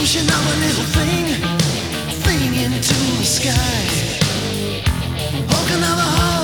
pushing out a little thing into the sky. Poking out the heart.